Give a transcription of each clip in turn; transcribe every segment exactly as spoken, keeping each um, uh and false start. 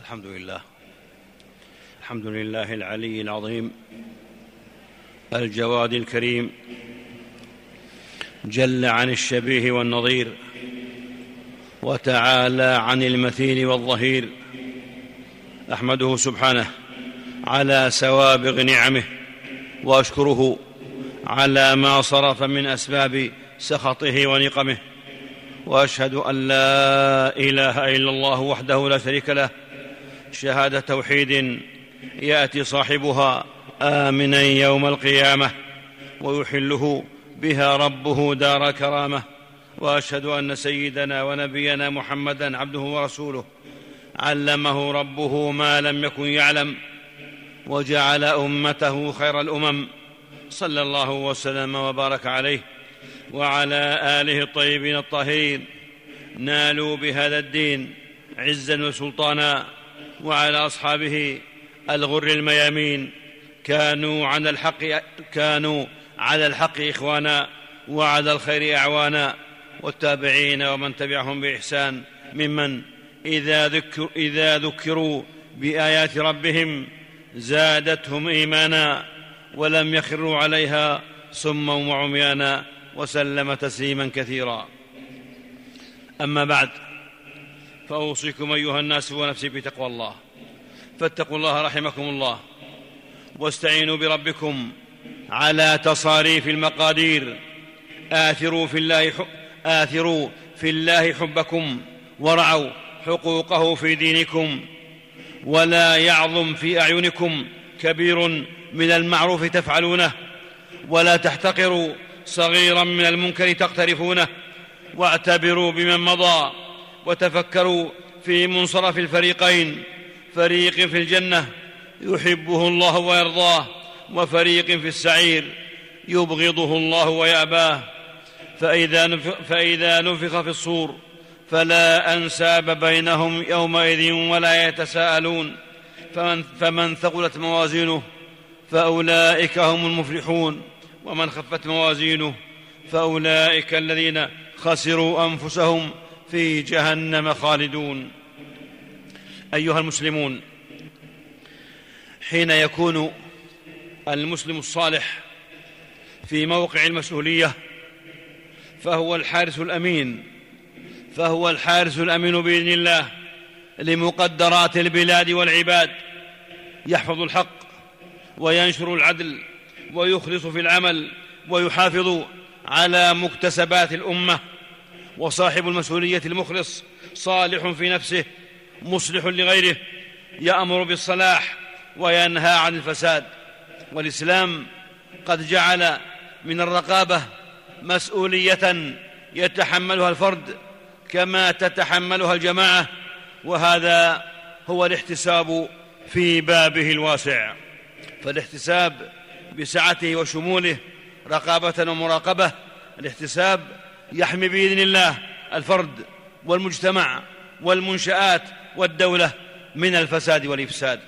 الحمد لله الحمد لله العلي العظيم الجواد الكريم، جل عن الشبيه والنظير، وتعالى عن المثيل والظهير. أحمده سبحانه على سوابغ نعمه، وأشكره على ما صرف من أسباب سخطه ونقمه، وأشهد أن لا إله إلا الله وحده لا شريك له شهادة توحيد يأتي صاحبها آمنا يوم القيامة، ويحله بها ربه دار كرامة. وأشهد أن سيدنا ونبينا محمدا عبده ورسوله، علمه ربه ما لم يكن يعلم، وجعل أمته خير الأمم، صلى الله وسلم وبارك عليه وعلى آله الطيبين الطاهرين، نالوا بهذا الدين عزا وسلطانا، وعلى أصحابه الغر الميامين، كانوا على الحق كانوا على الحق إخوانا، وعلى الخير أعوانا، والتابعين ومن تبعهم بإحسان، ممن إذا, ذكر إذا ذكروا بآيات ربهم زادتهم إيمانا، ولم يخروا عليها صما وعميانا، وسلم تسليما كثيرا. أما بعد، فأوصيكم أيها الناس ونفسي بتقوى الله، فاتقوا الله رحمكم الله، واستعينوا بربكم على تصاريف المقادير. آثروا في الله, آثروا في الله حبكم، ورعوا حقوقه في دينكم، ولا يعظم في أعينكم كبير من المعروف تفعلونه، ولا تحتقروا صغيرا من المنكر تقترفونه. واعتبروا بمن مضى، وتفكروا في منصرف الفريقين، فريق في الجنة يحبه الله ويرضاه، وفريق في السعير يبغضه الله ويأباه. فإذا نفخ, فإذا نفخ في الصور فلا أنساب بينهم يومئذ ولا يتساءلون. فمن, فمن ثقلت موازينه فأولئك هم المفلحون، ومن خفت موازينه فأولئك الذين خسروا أنفسهم في جهنم خالدون. أيها المسلمون، حين يكون المسلم الصالح في موقع المسؤولية فهو الحارس الأمين فهو الحارس الأمين بإذن الله لمقدرات البلاد والعباد، يحفظ الحق وينشر العدل ويخلص في العمل ويحافظ على مكتسبات الأمة. وصاحب المسؤولية المخلص صالح في نفسه مصلح لغيره، يأمر بالصلاح وينهى عن الفساد. والإسلام قد جعل من الرقابة مسؤولية يتحملها الفرد كما تتحملها الجماعة، وهذا هو الاحتساب في بابه الواسع. فالاحتساب بسعته وشموله رقابة ومراقبة. الاحتساب يحمي بإذن الله الفرد والمجتمع والمنشآت والدولة من الفساد والإفساد.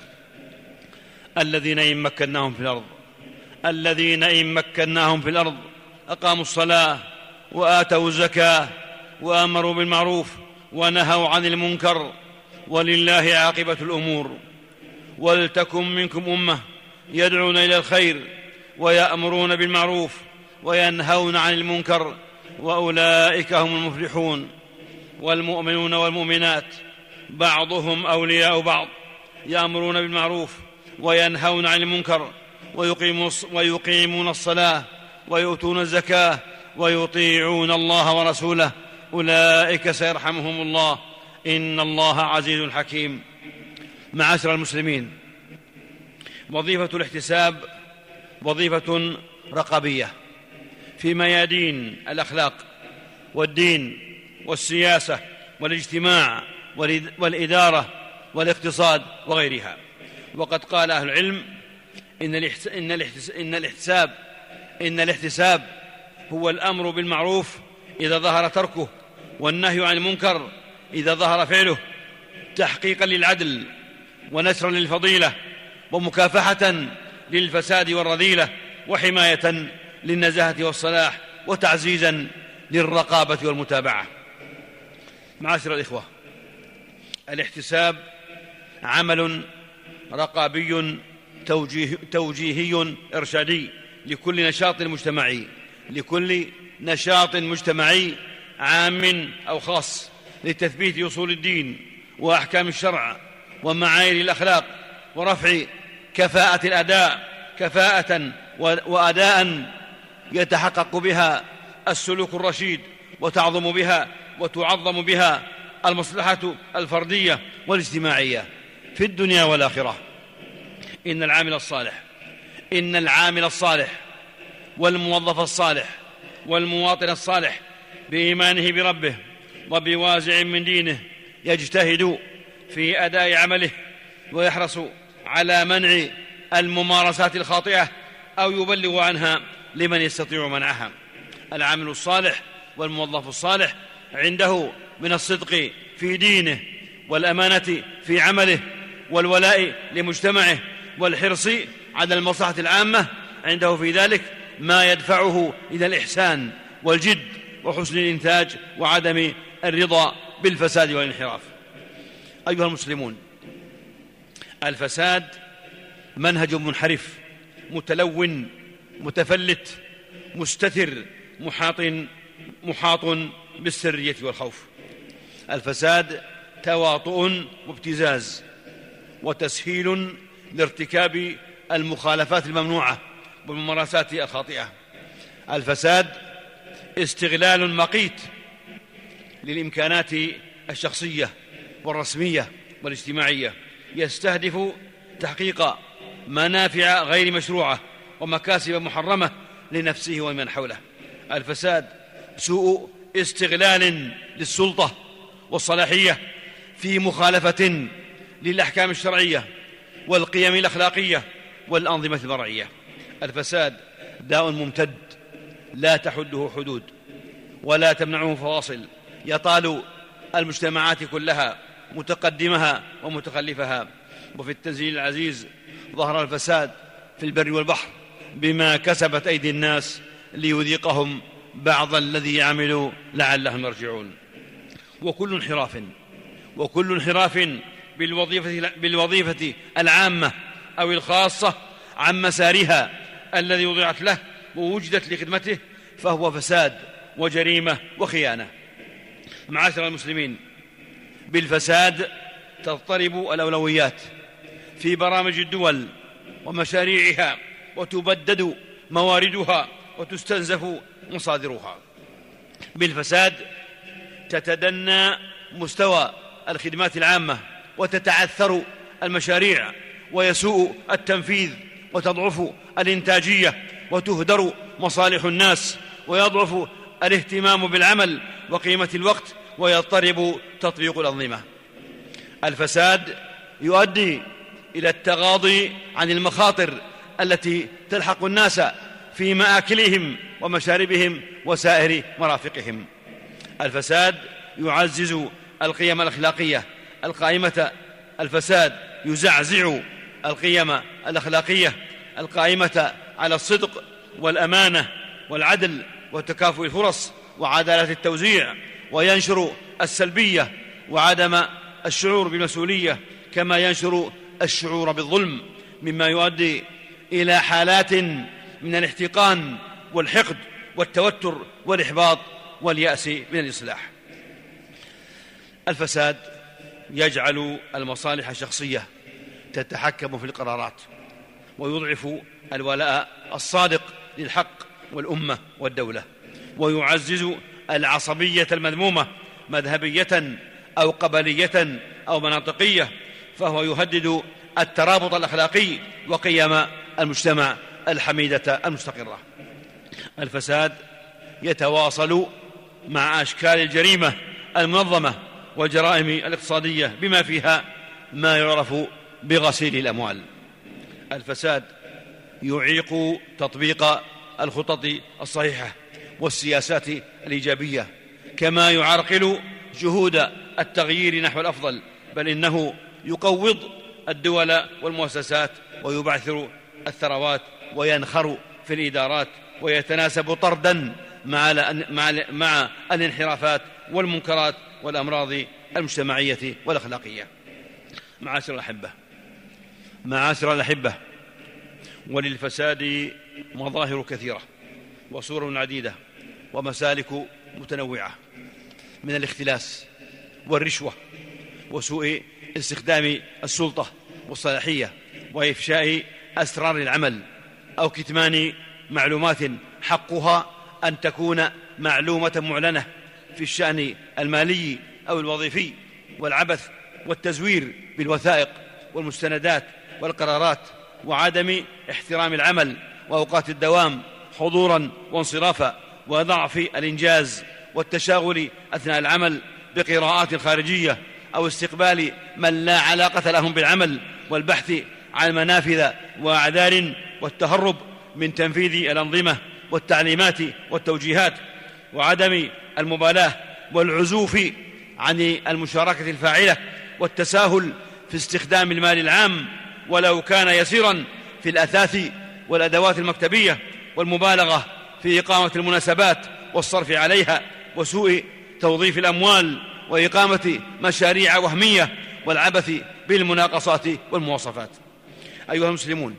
الذين إن مكناهم في الأرض الذين إن مكناهم في الأرض أقاموا الصلاة وآتوا الزكاة وأمروا بالمعروف ونهوا عن المنكر، ولله عاقبة الأمور. ولتكن منكم أمة يدعون إلى الخير ويأمرون بالمعروف وينهون عن المنكر، وأولئك هم المفلحون. والمؤمنون والمؤمنات بعضهم أولياء بعض، يأمرون بالمعروف وينهون عن المنكر، ويقيمون الصلاة ويؤتون الزكاة ويطيعون الله ورسوله، أولئك سيرحمهم الله، إن الله عزيز حكيم. معاشر المسلمين، وظيفة الاحتساب وظيفة رقابية في ميادين الأخلاق والدين والسياسة والاجتماع والإدارة والاقتصاد وغيرها. وقد قال أهل العلم إن الاحتساب إن الاحتساب هو الأمر بالمعروف إذا ظهر تركه، والنهي عن المنكر إذا ظهر فعله، تحقيقا للعدل ونشرا للفضيلة ومكافحة للفساد والرذيلة، وحماية للنزاهة والصلاح، وتعزيزا للرقابة والمتابعة. معاشر الإخوة، الاحتساب عمل رقابي توجيه توجيهي إرشادي لكل نشاط مجتمعي لكل نشاط مجتمعي عام أو خاص لتثبيت أصول الدين وأحكام الشرع ومعايير الأخلاق ورفع كفاءة الأداء كفاءة وأداء يتحقق بها السلوك الرشيد وتعظم بها وتعظم بها المصلحة الفردية والاجتماعية في الدنيا والآخرة. إن العامل الصالح إن العامل الصالح والموظف الصالح والمواطن الصالح بإيمانه بربه وبوازع من دينه يجتهد في أداء عمله ويحرص على منع الممارسات الخاطئة أو يبلغ عنها لمن يستطيع منعها. العامل الصالح والموظف الصالح عنده من الصدق في دينه والأمانة في عمله والولاء لمجتمعه والحرص على المصلحة العامة، عنده في ذلك ما يدفعه إلى الإحسان والجد وحسن الإنتاج وعدم الرضا بالفساد والانحراف. أيها المسلمون، الفساد منهج منحرف متلون متفلت مستتر محاط محاط بالسرية والخوف. الفساد تواطؤ وابتزاز وتسهيل لارتكاب المخالفات الممنوعة والممارسات الخاطئة. الفساد استغلال مقيت للإمكانات الشخصية والرسمية والاجتماعية يستهدف تحقيق منافع غير مشروعة ومكاسب محرمة لنفسه ومن حوله. الفساد سوء استغلال للسلطة والصلاحية في مخالفة للأحكام الشرعية والقيم الأخلاقية والأنظمة المرعية. الفساد داء ممتد لا تحده حدود ولا تمنعه فواصل، يطال المجتمعات كلها متقدمها ومتخلفها. وفي التنزيل العزيز ظهر الفساد في البر والبحر بما كسبت أيدي الناس ليذيقهم بعض الذي عملوا لعلهم يرجعون. وكل انحراف وكل انحراف بالوظيفة, بالوظيفة العامة أو الخاصة عن مسارها الذي وضعت له ووجدت لخدمته فهو فساد وجريمة وخيانة. معاشر المسلمين، بالفساد تضطرب الأولويات في برامج الدول ومشاريعها وتبدد مواردها وتستنزف مصادرها. بالفساد تتدنى مستوى الخدمات العامة وتتعثر المشاريع ويسوء التنفيذ وتضعف الإنتاجية وتهدر مصالح الناس ويضعف الاهتمام بالعمل وقيمة الوقت ويضطرب تطبيق الأنظمة. الفساد يؤدي إلى التغاضي عن المخاطر التي تلحق الناس في مآكلهم ومشاربهم وسائر مرافقهم. الفساد يعزز القيم الأخلاقية القائمة الفساد يزعزع القيم الأخلاقية القائمة على الصدق والأمانة والعدل وتكافؤ الفرص وعدالة التوزيع، وينشر السلبية وعدم الشعور بالمسؤولية كما ينشر الشعور بالظلم، مما يؤدي إلى حالات من الاحتقان والحقد والتوتر والإحباط واليأس من الإصلاح. الفساد يجعل المصالح الشخصية تتحكم في القرارات ويضعف الولاء الصادق للحق والأمة والدولة، ويعزز العصبية المذمومة مذهبية أو قبلية أو مناطقية، فهو يهدد الترابط الأخلاقي وقيم المجتمع الحميدة المستقرة. الفساد يتواصل مع أشكال الجريمة المنظمة والجرائم الاقتصادية بما فيها ما يعرف بغسيل الأموال. الفساد يعيق تطبيق الخطط الصحيحة والسياسات الإيجابية، كما يعرقل جهود التغيير نحو الأفضل، بل إنه يقوض الدول والمؤسسات ويبعثر الثروات وينخر في الإدارات ويتناسب طردا مع, مع, مع الانحرافات والمنكرات والأمراض المجتمعية والأخلاقية. معاشر الأحبة معاشر الأحبة وللفساد مظاهر كثيرة وصور عديدة ومسالك متنوعة، من الاختلاس والرشوة وسوء استخدام السلطة والصلاحية وإفشاء أسرار العمل أو كتمان معلومات حقها أن تكون معلومة معلنة في الشأن المالي أو الوظيفي، والعبث والتزوير بالوثائق والمستندات والقرارات، وعدم احترام العمل وأوقات الدوام حضورا وانصرافا، وضعف الإنجاز والتشاغل أثناء العمل بقراءات خارجية أو استقبال من لا علاقة لهم بالعمل، والبحث عن منافذ وأعذار، والتهرب من تنفيذ الأنظمة والتعليمات والتوجيهات، وعدم المبالاة والعزوف عن المشاركة الفاعلة، والتساهل في استخدام المال العام ولو كان يسيرا في الأثاث والأدوات المكتبية، والمبالغة في إقامة المناسبات والصرف عليها، وسوء توظيف الأموال وإقامة مشاريع وهمية، والعبث بالمناقصات والمواصفات. أيها المسلمون،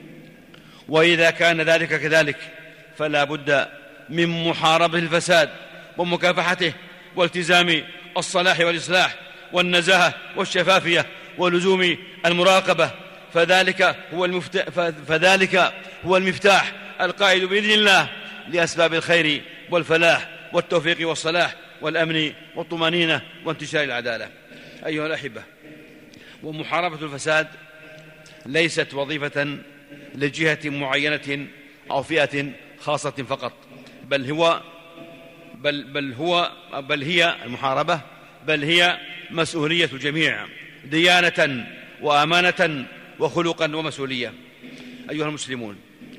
وإذا كان ذلك كذلك فلا بد من محاربة الفساد ومكافحته، والتزام الصلاح والإصلاح والنزاهة والشفافية ولزوم المراقبة، فذلك هو المفتاح, فذلك هو المفتاح القائد بإذن الله لأسباب الخير والفلاح والتوفيق والصلاح والأمن والطمأنينة وانتشار العدالة. أيها الأحبة، ومحاربة الفساد ليست وظيفة لجهة معينة أو فئة خاصة فقط، بل هو بل بل هو بل هي المحاربة بل هي مسؤولية الجميع ديانة وأمانة وخلقا ومسؤولية. أيها المسلمون،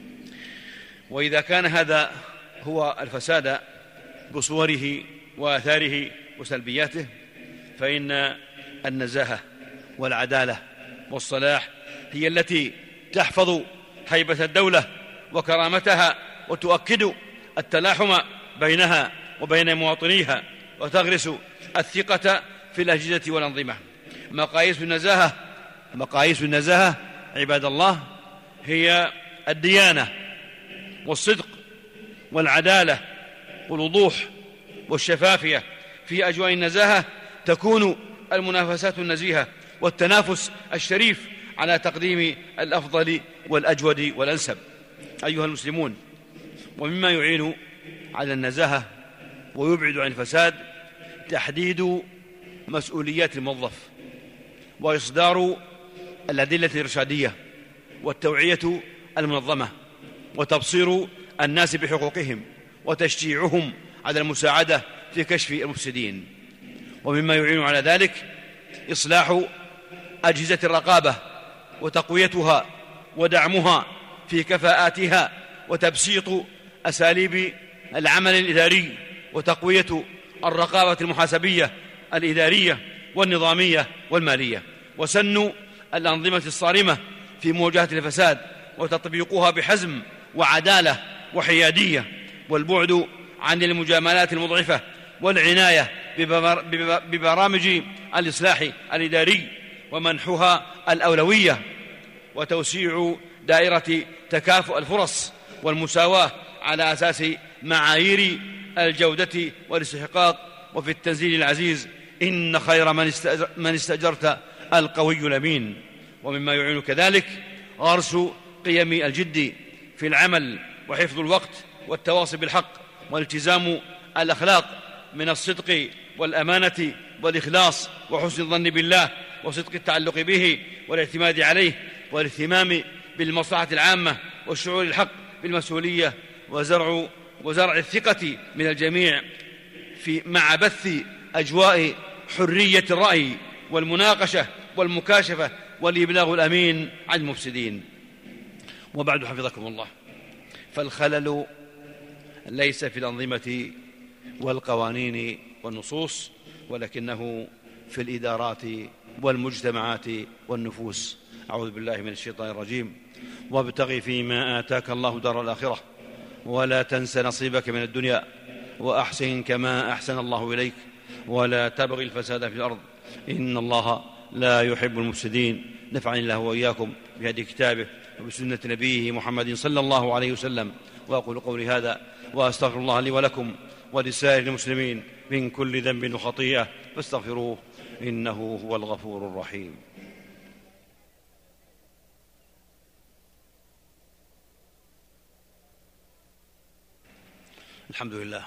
وإذا كان هذا هو الفساد بصوره وآثاره وسلبياته، فإن النزاهة والعدالة والصلاح هي التي تحفظ هيبة الدولة وكرامتها، وتؤكد التلاحم بينها وبين مواطنيها، وتغرس الثقة في الأجهزة والأنظمة. مقاييس النزاهة مقاييس النزاهة عباد الله هي الديانة والصدق والعدالة والوضوح والشفافية. في أجواء النزاهة تكون المنافسات النزيهة والتنافس الشريف على تقديم الأفضل والأجود والأنسب. أيها المسلمون، ومما يعين على النزاهة ويبعد عن الفساد تحديد مسؤوليات الموظف، وإصدار الأدلة الإرشادية، والتوعية المنظمة، وتبصير الناس بحقوقهم، وتشجيعهم على المساعدة في كشف المفسدين. ومما يعين على ذلك إصلاح أجهزة الرقابة وتقويتها ودعمها في كفاءاتها، وتبسيط أساليب العمل الإداري، وتقوية الرقابة المحاسبية الإدارية والنظامية والمالية، وسن الأنظمة الصارمة في مواجهة الفساد، وتطبيقها بحزم وعدالة وحيادية، والبعد عن المجاملات المضعفة، والعناية ببرامج الإصلاح الإداري ومنحها الأولوية، وتوسيع دائرة تكافؤ الفرص والمساواة على أساس معايير الجودة والاستحقاق. وفي التنزيل العزيز: إن خير من استأجرت القوي الأمين. ومما يعين كذلك غرس قيم الجد في العمل، وحفظ الوقت، والتواصي بالحق، والتزام الأخلاق من الصدق والأمانة والإخلاص وحسن الظن بالله، وصدق التعلق به والاعتماد عليه، والاهتمام بالمصلحة العامة، والشعور الحق بالمسؤولية، وزرع وزرع الثقة من الجميع في مع بث أجواء حرية الرأي والمناقشة والمكاشفة والإبلاغ الأمين عن المفسدين. وبعد، حفظكم الله، فالخلل ليس في الأنظمة والقوانين والنصوص، ولكنه في الإدارات والمجتمعات والنفوس. أعوذ بالله من الشيطان الرجيم. وابتغ فيما آتاك الله دار الآخرة ولا تنس نصيبك من الدنيا وأحسن كما أحسن الله إليك ولا تبغ الفساد في الأرض إن الله لا يحب المفسدين. نفعني الله وإياكم بهدي كتابه وبسنة نبيه محمد صلى الله عليه وسلم. وأقول قولي هذا وأستغفر الله لي ولكم ولسائر المسلمين من كل ذنب وخطيئة فاستغفروه إنه هو الغفور الرحيم. الحمد لله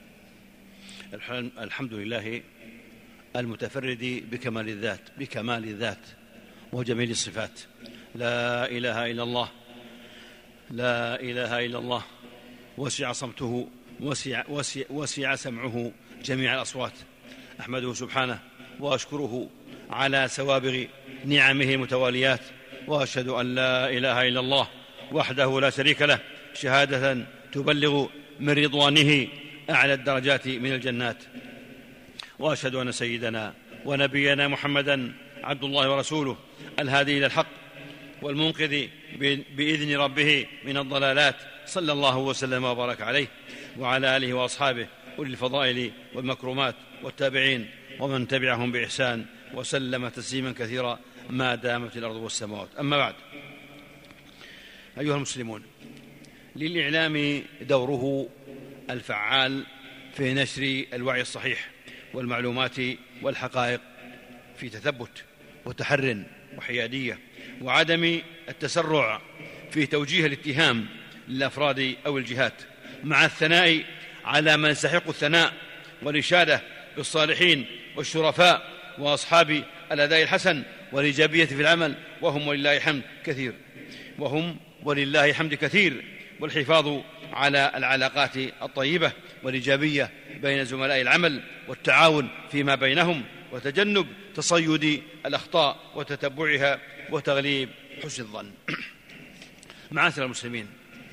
الحمد لله المتفرد بكمال الذات بكمال الذات وجميل الصفات. لا إله إلا الله لا إله إلا الله. وسع صمته وسع, وسع, وسع سمعه جميع الأصوات. أحمده سبحانه وأشكره على سوابغ نعمه المتواليات، وأشهد أن لا إله إلا الله وحده لا شريك له شهادة تبلغ من رضوانه أعلى الدرجات من الجنات. وأشهد أن سيدنا ونبينا محمدا عبد الله ورسوله الهادي إلى الحق والمنقذ بإذن ربه من الضلالات، صلى الله وسلم وبارك عليه وعلى آله وأصحابه أولي الفضائل والمكرمات والتابعين ومن تبعهم بإحسان وسلم تسليما كثيرا ما دامت الأرض والسماوات. أما بعد، أيها المسلمون، للإعلام دوره الفعال في نشر الوعي الصحيح والمعلومات والحقائق في تثبت وتحر وحيادية، وعدم التسرع في توجيه الاتهام للأفراد أو الجهات، مع الثناء على من يستحق الثناء والإشادة بالصالحين والشرفاء وأصحاب الأداء الحسن والإيجابية في العمل، وهم ولله حمد كثير وهم ولله حمد كثير والحفاظ على العلاقات الطيبة والإيجابية بين زملاء العمل والتعاون فيما بينهم، وتجنب تصيد الأخطاء وتتبعها وتغليب حسن الظن. معاشر المسلمين،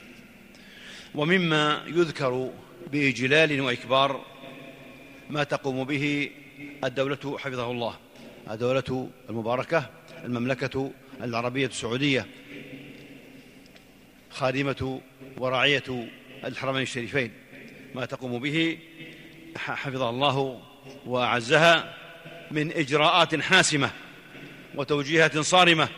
ومما يذكر بإجلال وإكبار ما تقوم به الدولة حفظه الله، الدولة المباركة المملكة العربية السعودية، خادمة ورعية الحرمين الشريفين، ما تقوم به حفظها الله وأعزها من إجراءات حاسمة وتوجيهات صارمة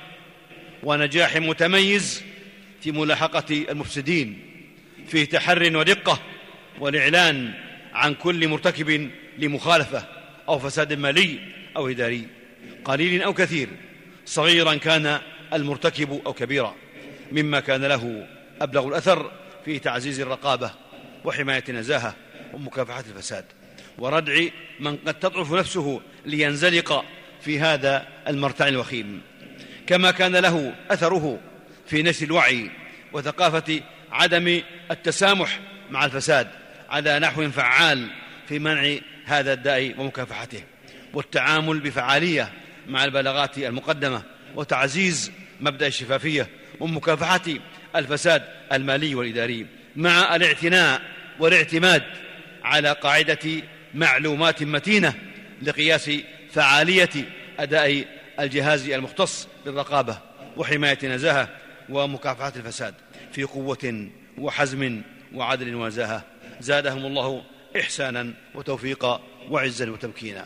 ونجاح متميز في ملاحقة المفسدين في تحر ودقة والإعلان عن كل مرتكب لمخالفة أو فساد مالي أو إداري، قليل أو كثير، صغيرا كان المرتكب أو كبيرا، مما كان له أبلغ الأثر في تعزيز الرقابة وحماية النزاهة ومكافحة الفساد وردع من قد تضعف نفسه لينزلق في هذا المرتع الوخيم، كما كان له أثره في نشر الوعي وثقافة عدم التسامح مع الفساد على نحو فعال في منع هذا الداء ومكافحته، والتعامل بفعالية مع البلاغات المقدمة وتعزيز مبدأ الشفافية ومكافحة الفساد المالي والإداري، مع الاعتناء والاعتماد على قاعدة معلومات متينة لقياس فعالية أداء الجهاز المختص بالرقابة وحماية النزاهة ومكافحة الفساد في قوة وحزم وعدل ونزاهة. زادهم الله إحسانا وتوفيقا وعزا وتمكينا.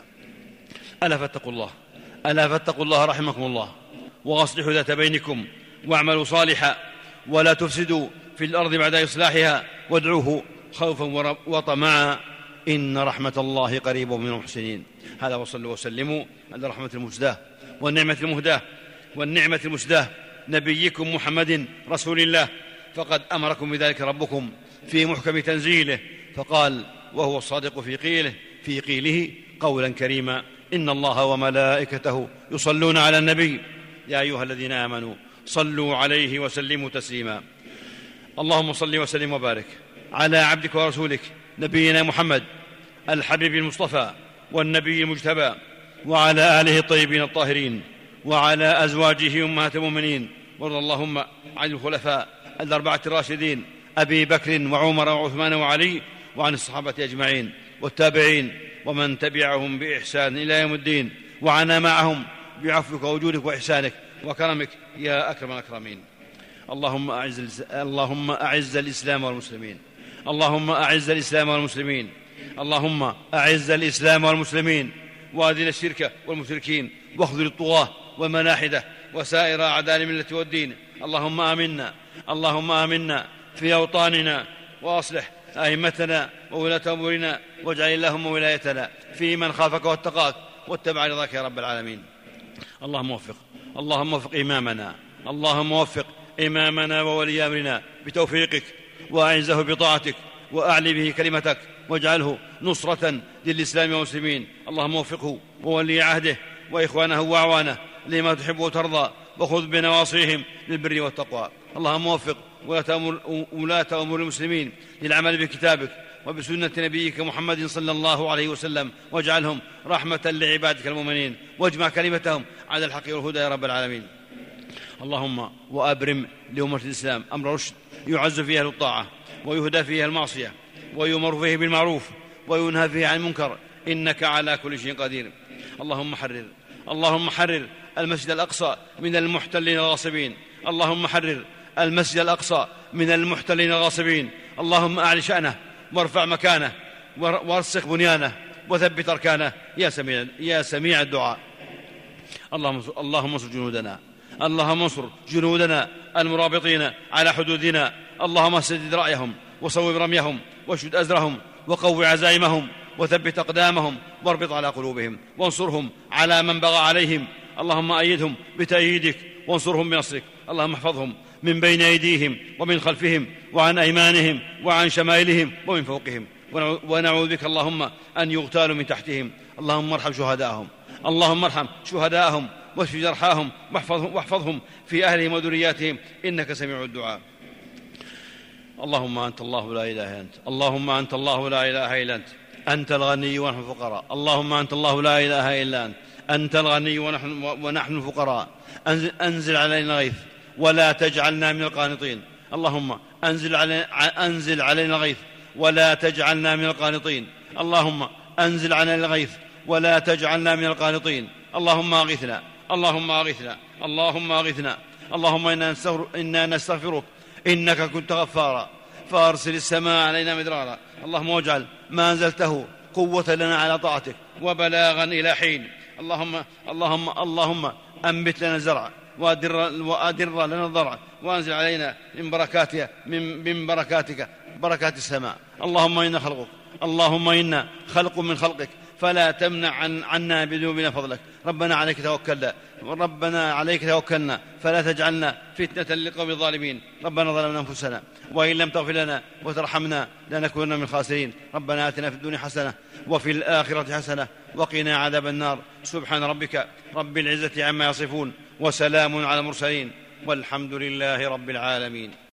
ألا فاتقوا الله ألا فاتقوا الله رحمكم الله، وأصلحوا ذات بينكم واعملوا صالحا ولا تفسدوا في الأرض بعد إصلاحها وادعوه خوفا وطمعا إن رحمة الله قريب من المحسنين. هذا وصلوا وسلموا على رحمة المسداة والنعمة المهداة والنعمة المسداة نبيكم محمد رسول الله، فقد أمركم بذلك ربكم في محكم تنزيله، فقال وهو الصادق في قيله في قيله قولا كريما: إن الله وملائكته يصلون على النبي يا أيها الذين آمنوا صلوا عليه وسلموا تسليما. اللهم صل وسلم وبارك على عبدك ورسولك نبينا محمد الحبيب المصطفى والنبي المجتبى، وعلى آله الطيبين الطاهرين، وعلى أزواجه أمهات المؤمنين، وارض اللهم عن الخلفاء الأربعة الراشدين أبي بكر وعمر وعثمان وعلي، وعن الصحابة أجمعين والتابعين ومن تبعهم بإحسان إلى يوم الدين، وعنا معهم بعفوك وجودك وإحسانك وكرمك يا أكرم الأكرمين. اللهم أعز اللهم أعز الإسلام والمسلمين اللهم أعز الإسلام والمسلمين اللهم أعز الإسلام والمسلمين وأذل الشرك والمشركين واخذل الطغاة والملاحدة وسائر أعداء الملة والدين. اللهم آمنا اللهم آمنا في أوطاننا، وأصلح أئمتنا وولاة أمورنا، واجعل اللهم ولايتنا في من خافك واتقاك واتبع رضاك يا رب العالمين. اللهم وفق اللهم وفق إمامنا اللهم وفق إمامنا وولي أمرنا بتوفيقك، وأعزه بطاعتك، وأعلي به كلمتك، واجعله نصرة للإسلام والمسلمين. اللهم وفقه وولي عهده وإخوانه وأعوانه لما تحب وترضى، وخذ بنواصيهم للبر والتقوى. اللهم وفق ولاة أمور المسلمين للعمل بكتابك وبسنة نبيك محمد صلى الله عليه وسلم، واجعلهم رحمة لعبادك المؤمنين، واجمع كلمتهم على الحق والهدى يا رب العالمين. اللهم وأبرم لأمة الإسلام أمر رشد يعز فيه أهل الطاعة، ويهدى فيه المعصية، ويؤمر فيه بالمعروف، وينهى فيه عن المنكر، إنك على كل شيء قدير. اللهم حرر اللهم حرر المسجد الأقصى من المحتلين الغاصبين. اللهم حرر المسجد الأقصى من المحتلين الغاصبين. اللهم أعلي شأنه وارفع مكانه وارسخ بنيانه وثبت أركانه يا سميع يا سميع الدعاء. اللهم اللهم انصر جنودنا اللهم انصر جنودنا المرابطين على حدودنا. اللهم سدد رأيهم وصوب رميهم واشد أزرهم وقو عزائمهم وثبت أقدامهم واربط على قلوبهم، وانصرهم على من بغى عليهم. اللهم أيدهم بتأييدك وانصرهم بنصرك. اللهم احفظهم من بين أيديهم ومن خلفهم وعن أيمانهم وعن شمائلهم ومن فوقهم، ونعوذ بك اللهم أن يغتالوا من تحتهم. اللهم ارحم شهداءهم اللهم ارحم شهداءهم واشف جرحاهم واحفظهم, واحفظهم في أهلهم وذرياتهم، إنك سميع الدعاء. اللهم أنت الله لا إله إلا أنت اللهم أنت الله لا إله إلا أنت أنت الغني ونحن الفقراء. اللهم أنت الله لا إله إلا أنت أنت الغني ونحن, ونحن الفقراء. أنزل, أنزل علينا الغيث ولا تجعلنا من القانطين. اللهم أنزل علينا, أنزل علينا الغيث ولا تجعلنا من القانطين. اللهم أنزل علينا الغيث ولا تجعلنا من القانطين. اللهم أغثنا اللهم أغثنا اللهم أغثنا. اللهم إنا نستغفر إنا نستغفرك إنك كنت غفارا، فأرسل السماء علينا مدرارا. اللهم واجعل ما أنزلته قوة لنا على طاعتك وبلاغا إلى حين. اللهم اللهم اللهم أنبت لنا الزرع وأدر, وأدر لنا الضرع، وأنزل علينا من بركاتك من, من بركاتك بركات السماء. اللهم إنا خلقك اللهم إنا خلق من خلقك، فلا تمنع عن عنا بذنوبنا فضلك. ربنا عليك توكلنا ربنا عليك توكلنا فلا تجعلنا فتنة للقوم الظالمين. ربنا ظلمنا أنفسنا وإن لم تغفر لنا وترحمنا لنكونن من الخاسرين. ربنا آتنا في الدنيا حسنة وفي الآخرة حسنة وقنا عذاب النار. سبحان ربك رب العزة عما يصفون، وسلام على المرسلين، والحمد لله رب العالمين.